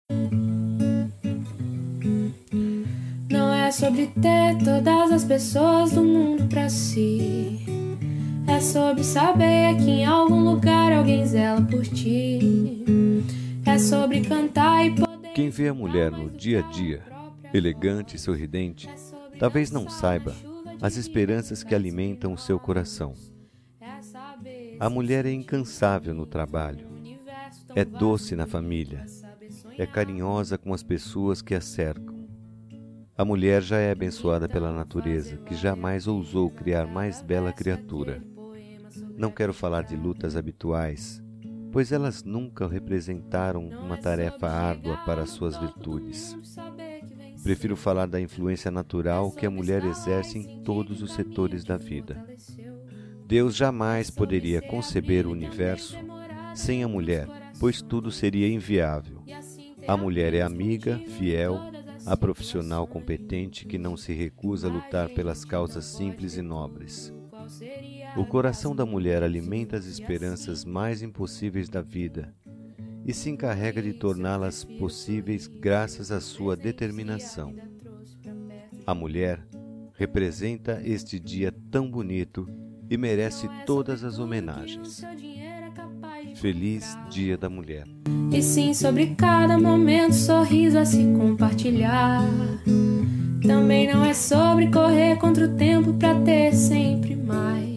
Não é sobre ter todas as pessoas do mundo pra si. É sobre saber que em algum lugar alguém zela por ti. É sobre cantar e poder. Quem vê a mulher no dia a dia, elegante e sorridente, talvez não saiba as esperanças que alimentam o seu coração. A mulher é incansável no trabalho, é doce na família, é carinhosa com as pessoas que a cercam. A mulher já é abençoada pela natureza, que jamais ousou criar mais bela criatura. Não quero falar de lutas habituais, pois elas nunca representaram uma tarefa árdua para suas virtudes. Prefiro falar da influência natural que a mulher exerce em todos os setores da vida. Deus jamais poderia conceber o universo sem a mulher, pois tudo seria inviável. A mulher é amiga, fiel, a profissional competente que não se recusa a lutar pelas causas simples e nobres. O coração da mulher alimenta as esperanças mais impossíveis da vida e se encarrega de torná-las possíveis graças à sua determinação. A mulher representa este dia tão bonito e merece todas as homenagens. Feliz Dia da Mulher. E sim, sobre cada momento, sorriso a se compartilhar. Também não é sobre correr contra o tempo pra ter sempre mais.